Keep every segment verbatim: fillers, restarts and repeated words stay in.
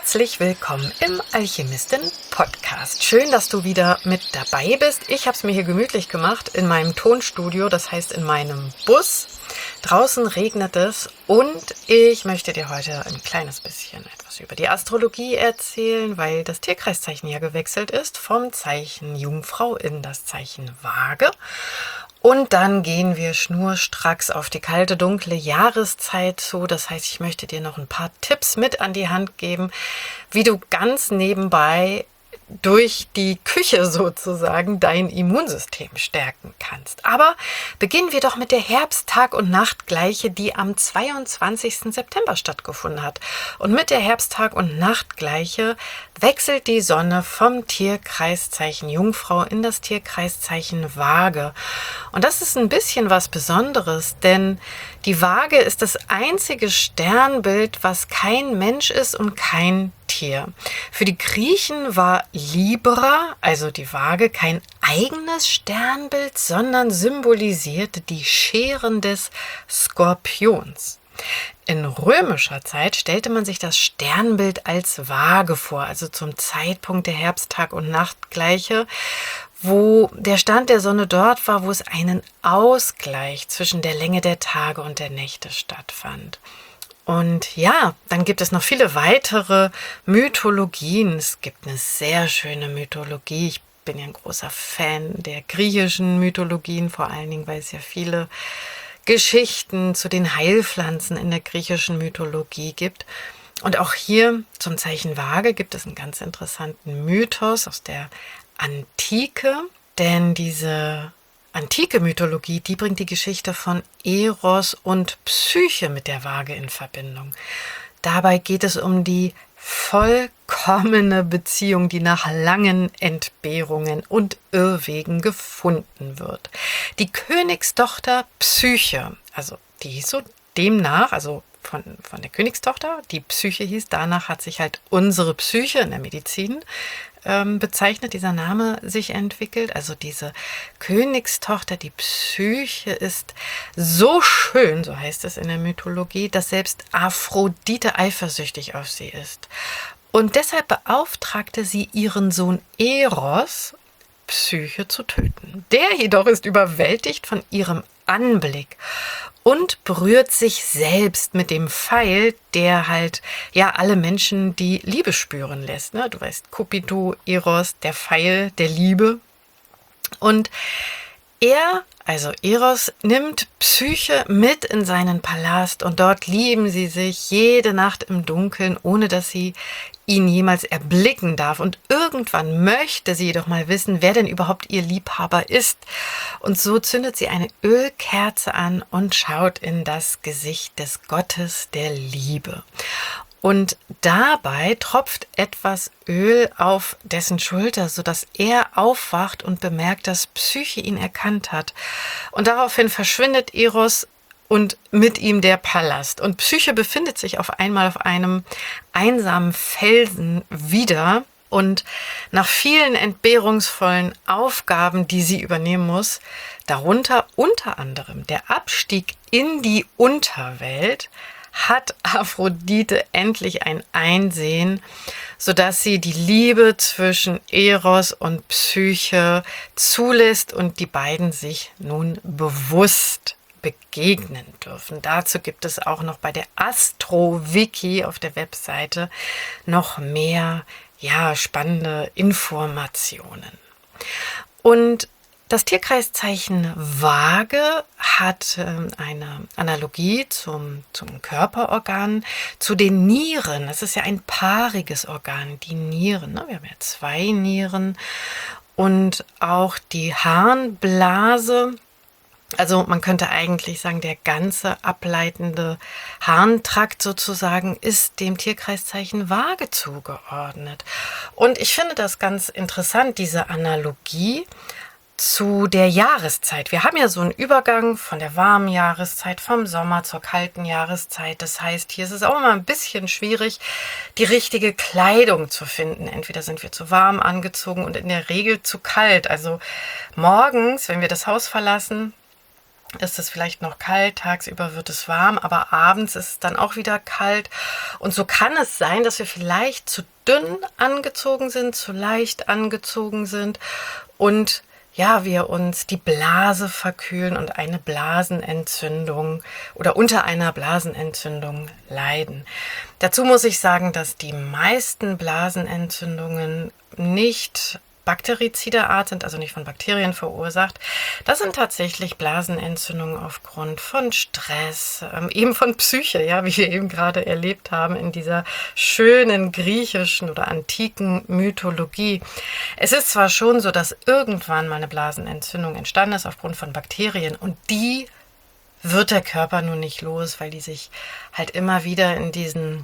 Herzlich willkommen im Alchemisten-Podcast. Schön, dass du wieder mit dabei bist. Ich habe es mir hier gemütlich gemacht in meinem Tonstudio, das heißt in meinem Bus. Draußen regnet es und ich möchte dir heute ein kleines bisschen etwas über die Astrologie erzählen, weil das Tierkreiszeichen ja gewechselt ist vom Zeichen Jungfrau in das Zeichen Waage. Und dann gehen wir schnurstracks auf die kalte, dunkle Jahreszeit zu. Das heißt, ich möchte dir noch ein paar Tipps mit an die Hand geben, wie du ganz nebenbei durch die Küche sozusagen dein Immunsystem stärken kannst. Aber beginnen wir doch mit der Herbsttag- und Nachtgleiche, die am zweiundzwanzigsten September stattgefunden hat. Und mit der Herbsttag- und Nachtgleiche wechselt die Sonne vom Tierkreiszeichen Jungfrau in das Tierkreiszeichen Waage. Und das ist ein bisschen was Besonderes, denn die Waage ist das einzige Sternbild, was kein Mensch ist und kein Tier. Für die Griechen war Libra, also die Waage, kein eigenes Sternbild, sondern symbolisierte die Scheren des Skorpions. In römischer Zeit stellte man sich das Sternbild als Waage vor, also zum Zeitpunkt der Herbsttag- und Nachtgleiche, wo der Stand der Sonne dort war, wo es einen Ausgleich zwischen der Länge der Tage und der Nächte stattfand. Und ja, dann gibt es noch viele weitere Mythologien. Es gibt eine sehr schöne Mythologie. Ich bin ja ein großer Fan der griechischen Mythologien, vor allen Dingen, weil es ja viele Geschichten zu den Heilpflanzen in der griechischen Mythologie gibt. Und auch hier zum Zeichen Waage gibt es einen ganz interessanten Mythos aus der Antike, denn diese antike Mythologie, die bringt die Geschichte von Eros und Psyche mit der Waage in Verbindung. Dabei geht es um die vollkommene Beziehung, die nach langen Entbehrungen und Irrwegen gefunden wird. Die Königstochter Psyche, also die hieß so demnach, also von, von der Königstochter, die Psyche hieß, danach hat sich halt unsere Psyche in der Medizin ähm, bezeichnet, dieser Name sich entwickelt. Also diese Königstochter, die Psyche, ist so schön, so heißt es in der Mythologie, dass selbst Aphrodite eifersüchtig auf sie ist. Und deshalb beauftragte sie ihren Sohn Eros, Psyche zu töten. Der jedoch ist überwältigt von ihrem Anblick und berührt sich selbst mit dem Pfeil, der halt ja alle Menschen die Liebe spüren lässt. Ne? Du weißt, Cupido, Eros, der Pfeil der Liebe. Und er, also Eros, nimmt Psyche mit in seinen Palast und dort lieben sie sich jede Nacht im Dunkeln, ohne dass sie ihn jemals erblicken darf. Und irgendwann möchte sie jedoch mal wissen, wer denn überhaupt ihr Liebhaber ist. Und so zündet sie eine Ölkerze an und schaut in das Gesicht des Gottes der Liebe. Und dabei tropft etwas Öl auf dessen Schulter, sodass er aufwacht und bemerkt, dass Psyche ihn erkannt hat. Und daraufhin verschwindet Eros und mit ihm der Palast. Und Psyche befindet sich auf einmal auf einem einsamen Felsen wieder. Und nach vielen entbehrungsvollen Aufgaben, die sie übernehmen muss, darunter unter anderem der Abstieg in die Unterwelt, hat Aphrodite endlich ein Einsehen, sodass sie die Liebe zwischen Eros und Psyche zulässt und die beiden sich nun bewusst begegnen dürfen. Dazu gibt es auch noch bei der Astro-Wiki auf der Webseite noch mehr, ja, spannende Informationen. Und das Tierkreiszeichen Waage hat äh, eine Analogie zum, zum Körperorgan, zu den Nieren. Das ist ja ein paariges Organ, die Nieren. Ne? Wir haben ja zwei Nieren und auch die Harnblase. Also man könnte eigentlich sagen, der ganze ableitende Harntrakt sozusagen ist dem Tierkreiszeichen Waage zugeordnet. Und ich finde das ganz interessant, diese Analogie zu der Jahreszeit. Wir haben ja so einen Übergang von der warmen Jahreszeit, vom Sommer zur kalten Jahreszeit. Das heißt, hier ist es auch immer ein bisschen schwierig, die richtige Kleidung zu finden. Entweder sind wir zu warm angezogen und in der Regel zu kalt. Also morgens, wenn wir das Haus verlassen, ist es vielleicht noch kalt, tagsüber wird es warm, aber abends ist es dann auch wieder kalt. Und so kann es sein, dass wir vielleicht zu dünn angezogen sind, zu leicht angezogen sind und ja, wir uns die Blase verkühlen und eine Blasenentzündung oder unter einer Blasenentzündung leiden. Dazu muss ich sagen, dass die meisten Blasenentzündungen nicht bakterizide Art sind, also nicht von Bakterien verursacht. Das sind tatsächlich Blasenentzündungen aufgrund von Stress, ähm, eben von Psyche, ja, wie wir eben gerade erlebt haben in dieser schönen griechischen oder antiken Mythologie. Es ist zwar schon so, dass irgendwann mal eine Blasenentzündung entstanden ist aufgrund von Bakterien und die wird der Körper nun nicht los, weil die sich halt immer wieder in diesen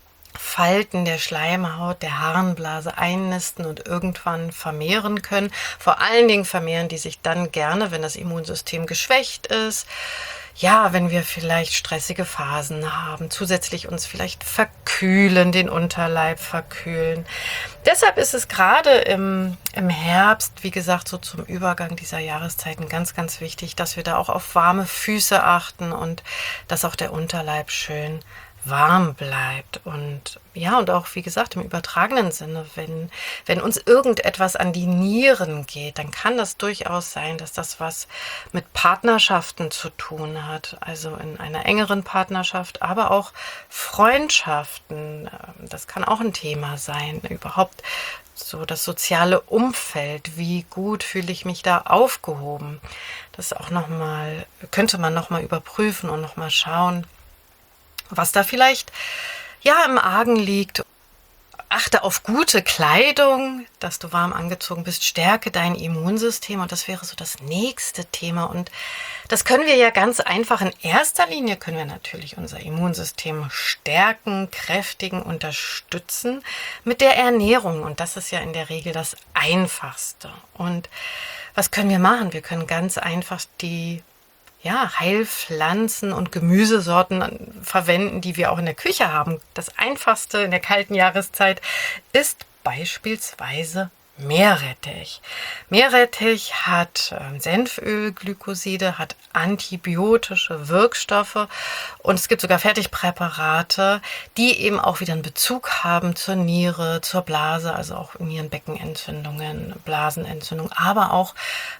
Falten der Schleimhaut, der Harnblase einnisten und irgendwann vermehren können. Vor allen Dingen vermehren die sich dann gerne, wenn das Immunsystem geschwächt ist. Ja, wenn wir vielleicht stressige Phasen haben, zusätzlich uns vielleicht verkühlen, den Unterleib verkühlen. Deshalb ist es gerade im, im Herbst, wie gesagt, so zum Übergang dieser Jahreszeiten ganz, ganz wichtig, dass wir da auch auf warme Füße achten und dass auch der Unterleib schön warm bleibt und ja, und auch, wie gesagt, im übertragenen Sinne, wenn, wenn uns irgendetwas an die Nieren geht, dann kann das durchaus sein, dass das was mit Partnerschaften zu tun hat, also in einer engeren Partnerschaft, aber auch Freundschaften, das kann auch ein Thema sein, überhaupt so das soziale Umfeld, wie gut fühle ich mich da aufgehoben, das auch noch mal, könnte man noch mal überprüfen und noch mal schauen, was da vielleicht ja im Argen liegt. Achte auf gute Kleidung, dass du warm angezogen bist, stärke dein Immunsystem und das wäre so das nächste Thema und das können wir ja ganz einfach. In erster Linie können wir natürlich unser Immunsystem stärken, kräftigen, unterstützen mit der Ernährung und das ist ja in der Regel das Einfachste. Und was können wir machen? Wir können ganz einfach die ja, Heilpflanzen und Gemüsesorten verwenden, die wir auch in der Küche haben. Das Einfachste in der kalten Jahreszeit ist beispielsweise Meerrettich. Meerrettich hat äh, Senfölglykoside, hat antibiotische Wirkstoffe und es gibt sogar Fertigpräparate, die eben auch wieder einen Bezug haben zur Niere, zur Blase, also auch Nierenbeckenentzündungen, Blasenentzündung, aber auch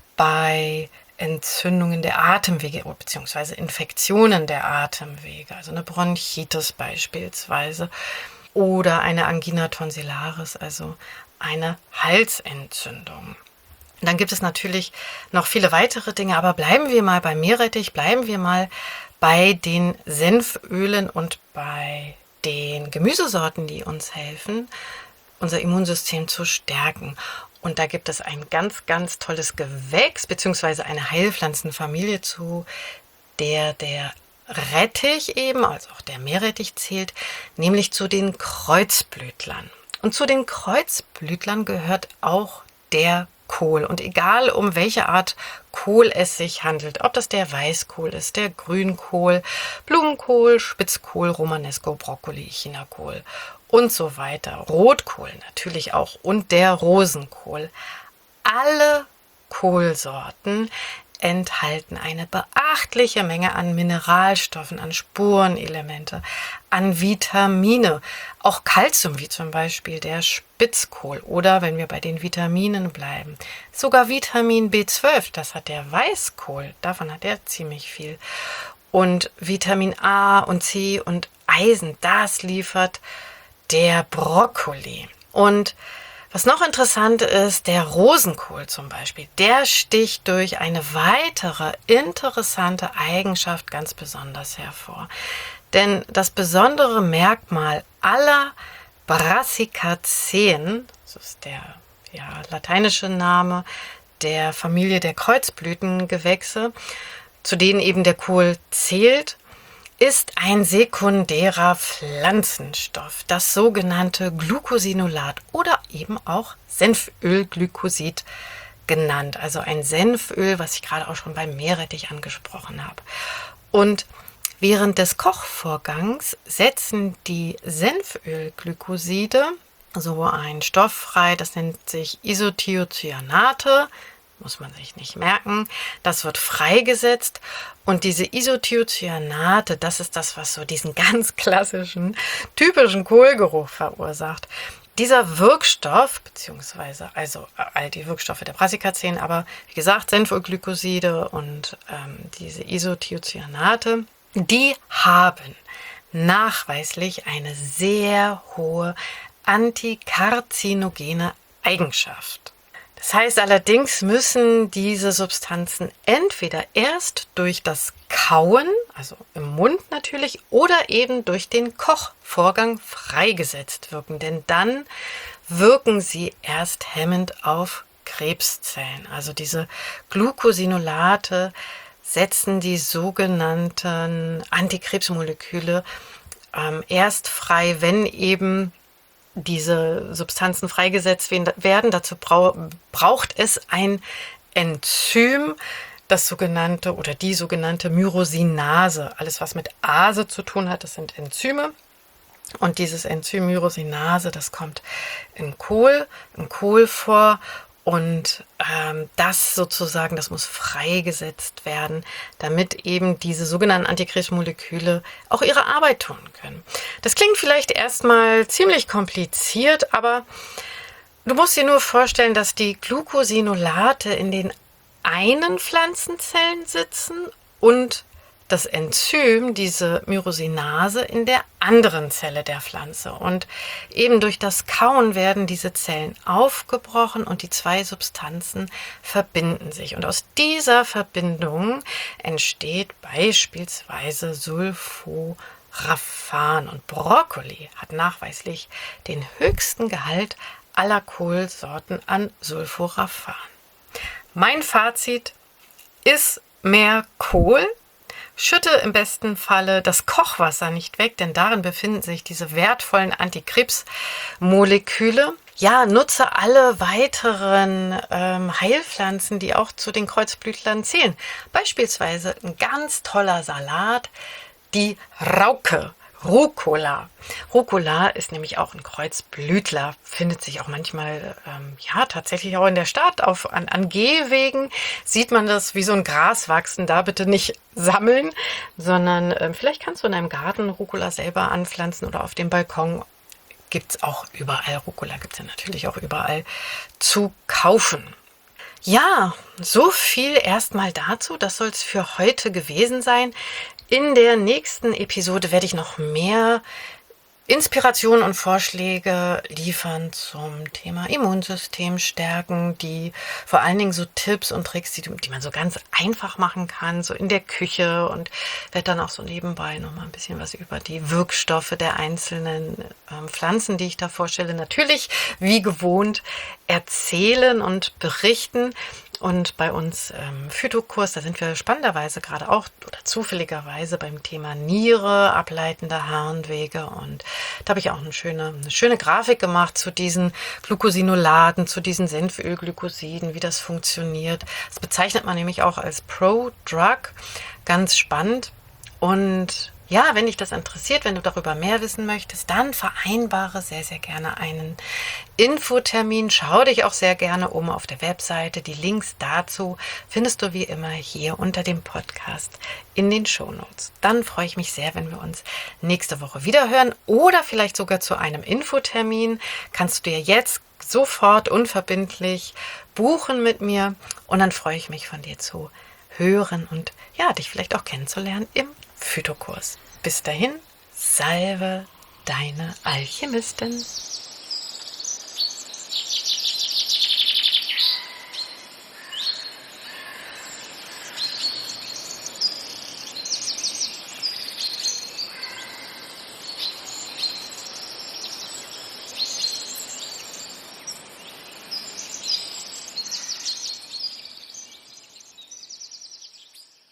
bei Entzündungen der Atemwege bzw. Infektionen der Atemwege, also eine Bronchitis beispielsweise oder eine Angina tonsillaris, also eine Halsentzündung. Dann gibt es natürlich noch viele weitere Dinge, aber bleiben wir mal bei Meerrettich, bleiben wir mal bei den Senfölen und bei den Gemüsesorten, die uns helfen, unser Immunsystem zu stärken. Und da gibt es ein ganz, ganz tolles Gewächs bzw. eine Heilpflanzenfamilie, zu der der Rettich eben, also auch der Meerrettich zählt, nämlich zu den Kreuzblütlern. Und zu den Kreuzblütlern gehört auch der Kohl. Und egal, um welche Art Kohl es sich handelt, ob das der Weißkohl ist, der Grünkohl, Blumenkohl, Spitzkohl, Romanesco, Brokkoli, Chinakohl und so weiter. Rotkohl natürlich auch und der Rosenkohl. Alle Kohlsorten enthalten eine beachtliche Menge an Mineralstoffen, an Spurenelemente, an Vitamine, auch Kalzium, wie zum Beispiel der Spitzkohl oder, wenn wir bei den Vitaminen bleiben, sogar Vitamin B zwölf, das hat der Weißkohl, davon hat er ziemlich viel. Und Vitamin A und C und Eisen, das liefert der Brokkoli. Und was noch interessant ist, der Rosenkohl zum Beispiel, der sticht durch eine weitere interessante Eigenschaft ganz besonders hervor. Denn das besondere Merkmal aller Brassicaceen, das ist der ja, lateinische Name der Familie der Kreuzblütengewächse, zu denen eben der Kohl zählt, ist ein sekundärer Pflanzenstoff, das sogenannte Glucosinolat oder eben auch Senfölglykosid genannt. Also ein Senföl, was ich gerade auch schon beim Meerrettich angesprochen habe. Und während des Kochvorgangs setzen die Senfölglykoside so einen Stoff frei, das nennt sich Isothiocyanate, muss man sich nicht merken. Das wird freigesetzt und diese Isothiocyanate, das ist das, was so diesen ganz klassischen, typischen Kohlgeruch verursacht. Dieser Wirkstoff, beziehungsweise also all die Wirkstoffe der Brassicaceen, aber wie gesagt, Senfölglykoside und ähm, diese Isothiocyanate, die haben nachweislich eine sehr hohe antikarzinogene Eigenschaft. Das heißt allerdings müssen diese Substanzen entweder erst durch das Kauen, also im Mund natürlich, oder eben durch den Kochvorgang freigesetzt wirken, denn dann wirken sie erst hemmend auf Krebszellen. Also diese Glucosinolate setzen die sogenannten Antikrebsmoleküle ähm, erst frei, wenn eben diese Substanzen freigesetzt werden. Dazu braucht es ein Enzym, das sogenannte oder die sogenannte Myrosinase. Alles, was mit Ase zu tun hat, das sind Enzyme. Und dieses Enzym Myrosinase, das kommt in Kohl, im Kohl vor. Und ähm, das sozusagen, das muss freigesetzt werden, damit eben diese sogenannten Antikrebsmoleküle auch ihre Arbeit tun können. Das klingt vielleicht erstmal ziemlich kompliziert, aber du musst dir nur vorstellen, dass die Glucosinolate in den einen Pflanzenzellen sitzen und das Enzym, diese Myrosinase, in der anderen Zelle der Pflanze. Und eben durch das Kauen werden diese Zellen aufgebrochen und die zwei Substanzen verbinden sich. Und aus dieser Verbindung entsteht beispielsweise Sulforaphan. Und Brokkoli hat nachweislich den höchsten Gehalt aller Kohlsorten an Sulforaphan. Mein Fazit ist mehr Kohl. Schütte im besten Falle das Kochwasser nicht weg, denn darin befinden sich diese wertvollen Antikrebsmoleküle. Ja, nutze alle weiteren ähm, Heilpflanzen, die auch zu den Kreuzblütlern zählen. Beispielsweise ein ganz toller Salat, die Rauke. Rucola. Rucola ist nämlich auch ein Kreuzblütler, findet sich auch manchmal, ähm, ja, tatsächlich auch in der Stadt. Auf, an, an Gehwegen sieht man das wie so ein Gras wachsen. Da bitte nicht sammeln, sondern ähm, vielleicht kannst du in deinem Garten Rucola selber anpflanzen oder auf dem Balkon. Gibt es auch überall. Rucola gibt es ja natürlich auch überall zu kaufen. Ja, so viel erstmal dazu. Das soll es für heute gewesen sein. In der nächsten Episode werde ich noch mehr Inspirationen und Vorschläge liefern zum Thema Immunsystem stärken, die vor allen Dingen so Tipps und Tricks, die, die man so ganz einfach machen kann, so in der Küche, und werde dann auch so nebenbei noch mal ein bisschen was über die Wirkstoffe der einzelnen ähm, Pflanzen, die ich da vorstelle, natürlich wie gewohnt erzählen und berichten. Und bei uns im Phytokurs, da sind wir spannenderweise gerade auch oder zufälligerweise beim Thema Niere, ableitende Harnwege. Und da habe ich auch eine schöne, eine schöne Grafik gemacht zu diesen Glucosinolaten, zu diesen Senfölglykosiden, wie das funktioniert. Das bezeichnet man nämlich auch als Pro-Drug. Ganz spannend. Und ja, wenn dich das interessiert, wenn du darüber mehr wissen möchtest, dann vereinbare sehr, sehr gerne einen Infotermin. Schau dich auch sehr gerne um auf der Webseite. Die Links dazu findest du wie immer hier unter dem Podcast in den Shownotes. Dann freue ich mich sehr, wenn wir uns nächste Woche wieder hören oder vielleicht sogar zu einem Infotermin. Kannst du dir jetzt sofort unverbindlich buchen mit mir, und dann freue ich mich, von dir zu hören und ja, dich vielleicht auch kennenzulernen im Phytokurs. Bis dahin, salve deine Alchemistin.